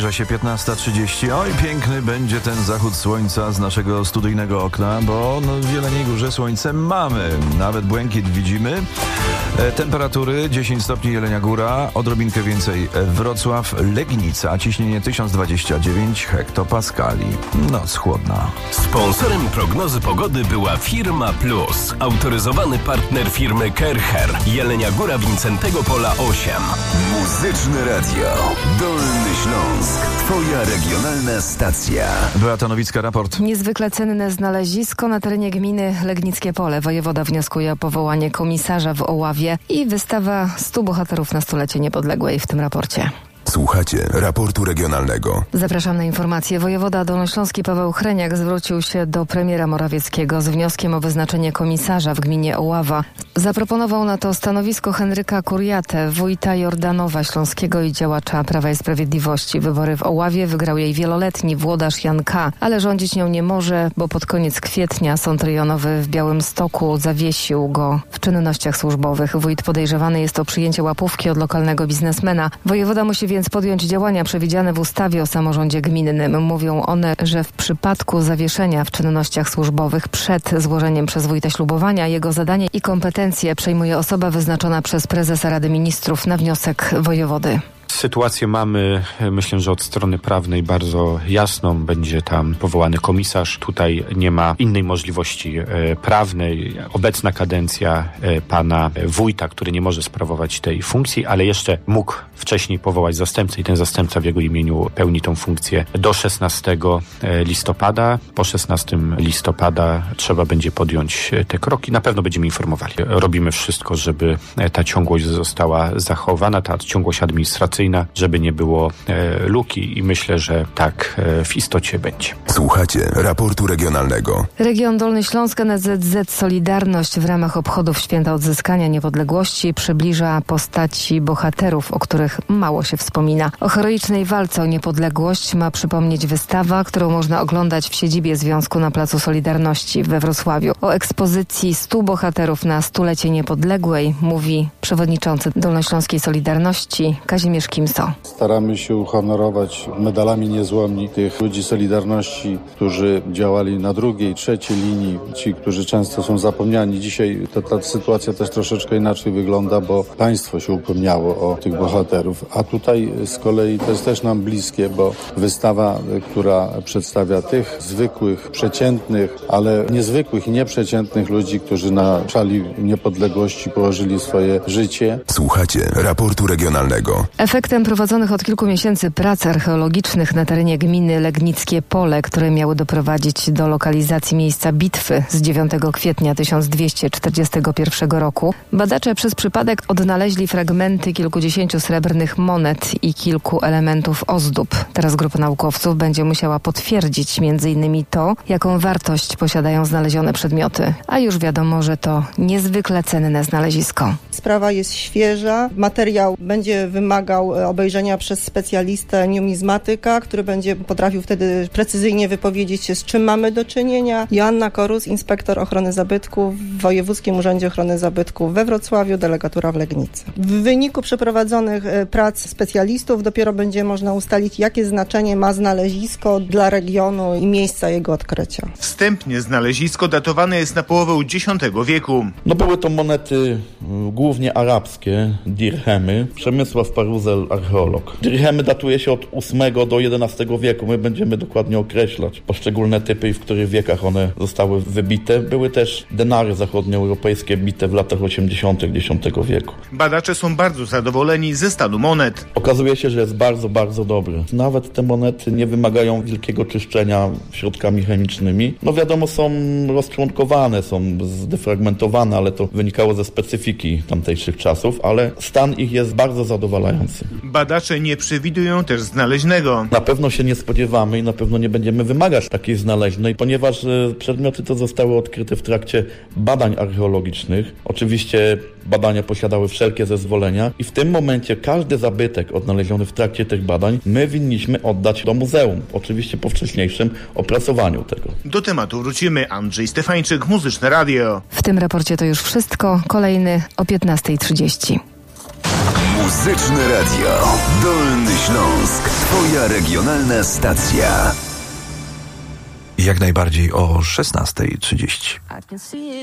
Zbliża się 15:30. Oj, piękny będzie ten zachód słońca z naszego studyjnego okna, bo w Jeleniej Górze słońce mamy. Nawet błękit widzimy. Temperatury 10 stopni Jelenia Góra, odrobinkę więcej Wrocław, Legnica, ciśnienie 1029 hektopaskali. Noc chłodna. Sponsorem prognozy pogody była Firma Plus, autoryzowany partner firmy Kercher. Jelenia Góra, Wincentego Pola 8. Muzyczne Radio Dolny Śląsk. Twoja regionalna stacja. Beata Nowicka, raport. Niezwykle cenne znalezisko na terenie gminy Legnickie Pole. Wojewoda wnioskuje o powołanie komisarza w Oławie i wystawa 100 bohaterów na stulecie niepodległej w tym raporcie. Słuchacie raportu regionalnego. Zapraszam na informacje. Wojewoda dolnośląski Paweł Hreniak zwrócił się do premiera Morawieckiego z wnioskiem o wyznaczenie komisarza w gminie Oława. Zaproponował na to stanowisko Henryka Kuriatę, wójta Jordanowa Śląskiego i działacza Prawa i Sprawiedliwości. Wybory w Oławie wygrał jej wieloletni włodarz Jan K., ale rządzić nią nie może, bo pod koniec kwietnia Sąd Rejonowy w Białymstoku zawiesił go w czynnościach służbowych. Wójt podejrzewany jest o przyjęcie łapówki od lokalnego biznesmena. Wojewoda musi więc podjąć działania przewidziane w ustawie o samorządzie gminnym. Mówią one, że w przypadku zawieszenia w czynnościach służbowych przed złożeniem przez wójta ślubowania jego zadanie i kompetencje przejmuje osoba wyznaczona przez prezesa Rady Ministrów na wniosek wojewody. Sytuację mamy, myślę, że od strony prawnej bardzo jasną. Będzie tam powołany komisarz. Tutaj nie ma innej możliwości prawnej. Obecna kadencja pana wójta, który nie może sprawować tej funkcji, ale jeszcze mógł wcześniej powołać zastępcę i ten zastępca w jego imieniu pełni tą funkcję do 16 listopada. Po 16 listopada trzeba będzie podjąć te kroki. Na pewno będziemy informowali. Robimy wszystko, żeby ta ciągłość została zachowana, ta ciągłość administracyjna, żeby nie było luki i myślę, że tak w istocie będzie. Słuchacie raportu regionalnego. Region Dolny Śląsk NSZZ Solidarność w ramach obchodów Święta Odzyskania Niepodległości przybliża postaci bohaterów, o których mało się wspomina. O heroicznej walce o niepodległość ma przypomnieć wystawa, którą można oglądać w siedzibie Związku na Placu Solidarności we Wrocławiu. O ekspozycji 100 bohaterów na stulecie niepodległej mówi przewodniczący Dolnośląskiej Solidarności Kazimierz Kimso. Staramy się uhonorować medalami niezłomni tych ludzi Solidarności, którzy działali na drugiej, trzeciej linii, ci, którzy często są zapomniani. Dzisiaj ta sytuacja też troszeczkę inaczej wygląda, bo państwo się upomniało o tych bohaterów, a tutaj z kolei to jest też nam bliskie, bo wystawa, która przedstawia tych zwykłych, przeciętnych, ale niezwykłych i nieprzeciętnych ludzi, którzy na szali niepodległości położyli swoje życie. Słuchacie raportu regionalnego. Efektem prowadzonych od kilku miesięcy prac archeologicznych na terenie gminy Legnickie Pole, które miały doprowadzić do lokalizacji miejsca bitwy z 9 kwietnia 1241 roku, badacze przez przypadek odnaleźli fragmenty kilkudziesięciu srebrnych monet i kilku elementów ozdób. Teraz grupa naukowców będzie musiała potwierdzić m.in. to, jaką wartość posiadają znalezione przedmioty. A już wiadomo, że to niezwykle cenne znalezisko. Sprawa jest świeża. Materiał będzie wymagał obejrzenia przez specjalistę numizmatyka, który będzie potrafił wtedy precyzyjnie wypowiedzieć się, z czym mamy do czynienia. Joanna Korus, inspektor ochrony zabytków w Wojewódzkim Urzędzie Ochrony Zabytków we Wrocławiu, delegatura w Legnicy. W wyniku przeprowadzonych prac specjalistów dopiero będzie można ustalić, jakie znaczenie ma znalezisko dla regionu i miejsca jego odkrycia. Wstępnie znalezisko datowane jest na połowę X wieku. Były to monety głównie arabskie, dirhemy. Przemysław Paruzel, archeolog. Dirhemy datuje się od VIII do XI wieku. My będziemy dokładnie określać poszczególne typy i w których wiekach one zostały wybite. Były też denary zachodnioeuropejskie bite w latach 80. X wieku. Badacze są bardzo zadowoleni ze stanu monet. Okazuje się, że jest bardzo, bardzo dobry. Nawet te monety nie wymagają wielkiego czyszczenia środkami chemicznymi. Wiadomo, są rozczłonkowane, są zdefragmentowane, ale to wynikało ze specyfiki tamtejszych czasów, ale stan ich jest bardzo zadowalający. Badacze nie przewidują też znaleźnego. Na pewno się nie spodziewamy i na pewno nie będziemy wymagać takiej znaleźnej, ponieważ przedmioty te zostały odkryte w trakcie badań archeologicznych. Oczywiście badania posiadały wszelkie zezwolenia i w tym momencie każdy zabytek odnaleziony w trakcie tych badań my winniśmy oddać do muzeum. Oczywiście po wcześniejszym opracowaniu tego. Do tematu wrócimy. Andrzej Stefańczyk, Muzyczne Radio. W tym raporcie to już wszystko. Kolejny o 15:30. Muzyczne Radio Dolny Śląsk. Śląsk. Twoja regionalna stacja. Jak najbardziej o 16:30.